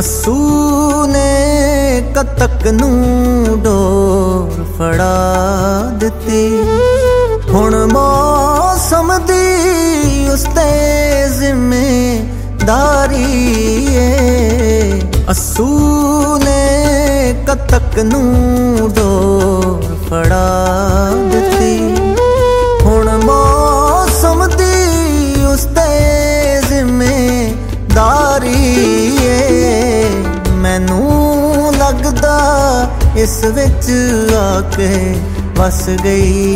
ਅੱਸੂ ਨੇ ਕਤਕ ਨੂੰ ਡੋਰ ਫੜਾ ਦਿੱਤੀ। ਹੁਣ ਮੌਸਮ ਦੀ ਉਸ ਤੇ ਜ਼ਿੰਮੇਦਾਰੀ ਏ। ਅੱਸੂ ਨੇ ਕਤਕ ਨੂੰ ਡੋਰ ਫੜਾ ਦਿੱਤੀ। ਹੁਣ ਮੌਸਮ ਦੀ ਉਸ ਤੇ ਜ਼ਿੰਮੇਦਾਰੀ ਏ। ਮੈਨੂੰ ਲੱਗਦਾ ਇਸ ਵਿੱਚ ਆ ਕੇ ਵਸ ਗਈ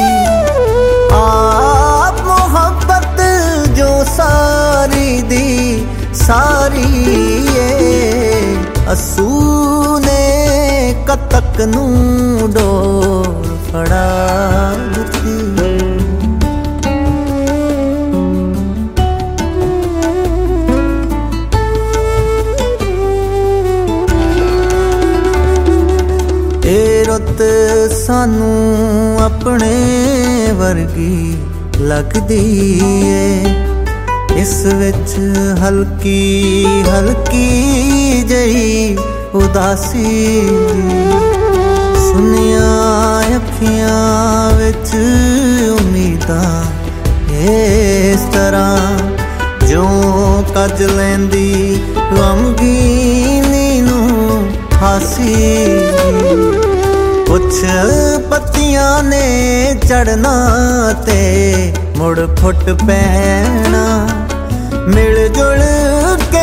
ਆਪ ਮੁਹੱਬਤ ਜੋ ਸਾਰੀ ਦੀ ਸਾਰੀ ਏ। ਅੱਸੂ ਨੇ ਕਤਕ ਨੂੰ ਡੋਰ ਫੜਾ ਦਿੱਤੀ। ਇਹ ਰੁੱਤ ਸਾਨੂੰ ਆਪਣੇ ਵਰਗੀ ਲੱਗਦੀ ਏ। ਇਸ ਵਿੱਚ ਹਲਕੀ ਹਲਕੀ ਜਿਹੀ ਉਦਾਸੀ। ਸੁਨੀਆਂ ਅੱਖੀਆਂ ਵਿੱਚ ਉਮੀਦਾਂ ਇਸ ਤਰ੍ਹਾਂ ਜਿਉਂ ਕੱਜ ਲੈਂਦੀ ਗਮਗੀਨੀ ਨੂੰ ਹਾਸੀ। ਕੁਛ ਪੱਤੀਆਂ ਨੇ ਚੜਨਾ ਤੇ ਮੁੜ ਫੁੱਟ ਪੈਣਾ। ਮਿਲ ਜੁਲ ਕੇ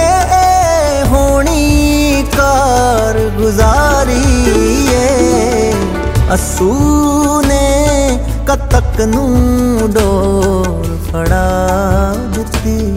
ਹੋਣੀ ਕਾਰਗੁਜ਼ਾਰੀ ਏ। ਅੱਸੂ ਨੇ ਕਤਕ ਨੂੰ ਡੋਰ ਫੜਾ ਦਿੱਤੀ।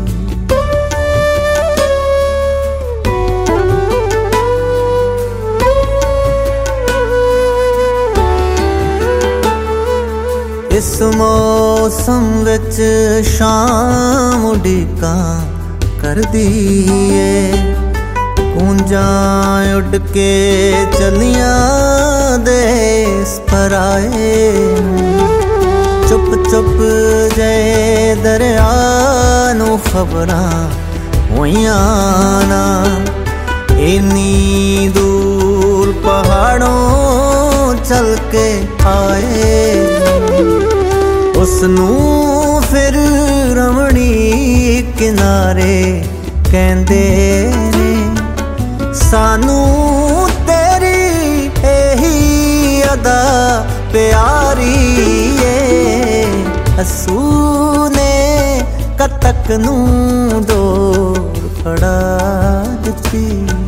ਇਸ ਮੌਸਮ ਵਿੱਚ ਸ਼ਾਮ ਉਡੀਕਾਂ ਕਰਦੀ ਏ। ਕੂੰਜਾਂ ਉੱਡ ਕੇ ਚਲੀਆਂ ਦੇਸ ਪਰਾਏ ਨੂੰ। ਚੁੱਪ ਚੁੱਪ ਜੇ ਦਰਿਆ ਨੂੰ ਖਬਰਾਂ ਹੋਈਆਂ ਨਾ। ਇੰਨੀ ਦੂਰ ਪਹਾੜੋਂ ਚਲ ਕੇ ਆਏ। ਉਸਨੂੰ ਫਿਰ ਰਮਣੀ ਕਿਨਾਰੇ ਕਹਿੰਦੇ ਨੇ। ਸਾਨੂੰ ਤੇਰੀ ਇਹੀ ਅਦਾ ਪਿਆਰੀ ਏ। ਅੱਸੂ ਨੇ ਕਤਕ ਨੂੰ ਡੋਰ ਫੜਾ ਦਿੱਤੀ।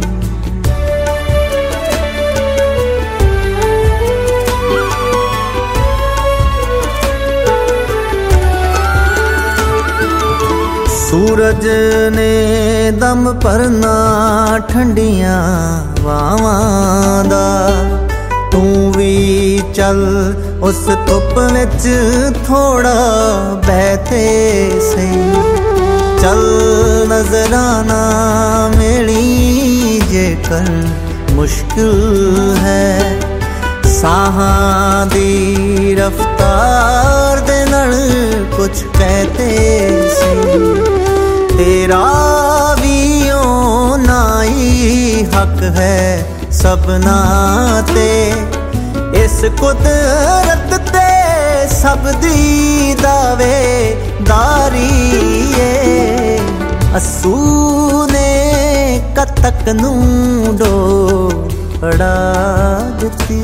ਸੂਰਜ ਨੇ ਦਮ ਭਰਨਾ ਠੰਡੀਆਂ ਵਾਵਾਂ ਦਾ। ਤੂੰ ਵੀ ਚੱਲ ਉਸ ਧੁੱਪ ਵਿੱਚ ਥੋੜਾ ਬਹਿ ਤੇ ਸਹੀ। ਚੱਲ ਨਜ਼ਰਾਨਾ ਮਿਲੀ ਜੇਕਰ ਮੁਸ਼ਕਿਲ ਹੈ। ਸਾਹਾਂ ਦੀ ਰਫਤਾਰ ਦੇ ਨਾਲ ਕੁਛ ਕਹਤੇ ਸੀ। ਤੇਰਾ ਵੀ ਓਨਾ ਹੀ ਹੱਕ ਹੈ ਸਭਨਾ ਤੇ। ਇਸ ਕੁਦਰਤ ਤੇ ਸਭ ਦੀ ਦਾਵੇਦਾਰੀ ਏ। ਅੱਸੂ ਨੇ ਕਤਕ ਨੂੰ ਡੋਰ ਫੜਾ ਦਿੱਤੀ।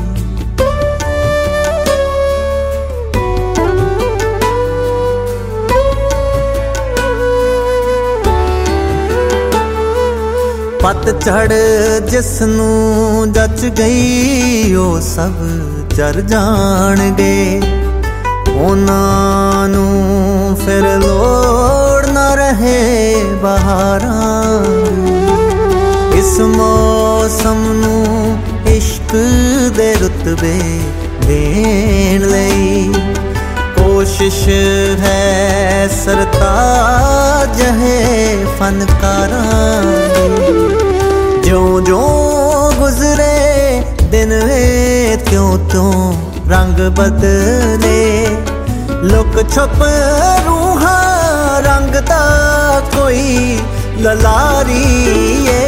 ਪਤਝੜ ਜਿਸ ਨੂੰ ਜੱਚ ਗਈ ਉਹ ਸਭ ਜਰ ਜਾਣਗੇ। ਉਹਨਾਂ ਨੂੰ ਫਿਰ ਲੋੜ ਨਾ ਰਹੇ ਬਹਾਰਾਂ। ਇਸ ਮੌਸਮ ਨੂੰ ਇਸ਼ਕ ਦੇ ਰੁਤਬੇ ਦੇਣ ਲਈ ਕੋਸ਼ਿਸ਼ ਹੈ ਸਰਤਾਜ ਹੈ ਫਨਕਾਰਾਂ ਦੀ। ਜਿਉਂ ਜਿਉਂ ਗੁਜ਼ਰੇ ਦਿਨ ਵੇ ਤਿਉਂ ਤਿਉਂ ਰੰਗ ਬਦਲੇ। ਲੁਕ ਛੁਪ ਰੂਹਾਂ ਰੰਗ ਦਾ ਕੋਈ ਲਲਾਰੀ ਏ।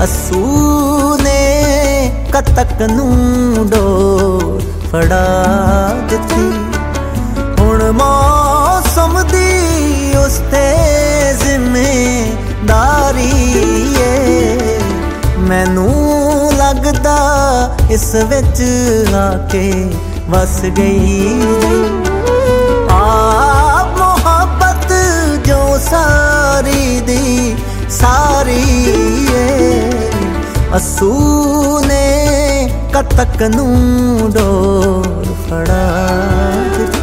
ਅਸੂ ਨੇ ਕਤਕ ਨੂੰ ਡੋਰ ਫੜਾ ਦਿੱਤੀ। ਹੁਣ ਮੌਸਮ ਦੀ ਉਸ ਤੇ ਜ਼ਿੰਮੇਦਾਰੀ ਏ, ਮੈਨੂੰ ਲੱਗਦਾ ਇਸ ਵਿੱਚ ਆ ਕੇ ਵਸ ਗਈ। ਆਪ ਮੁਹੱਬਤ ਜੋ ਸਾਰੀ ਦੀ ਸਾਰੀ ਏ, ਅਸੂ ਨੇ ਕਤਕ ਨੂੰ ਡੋਰ ਫੜਾ ਦਿੱਤੀ।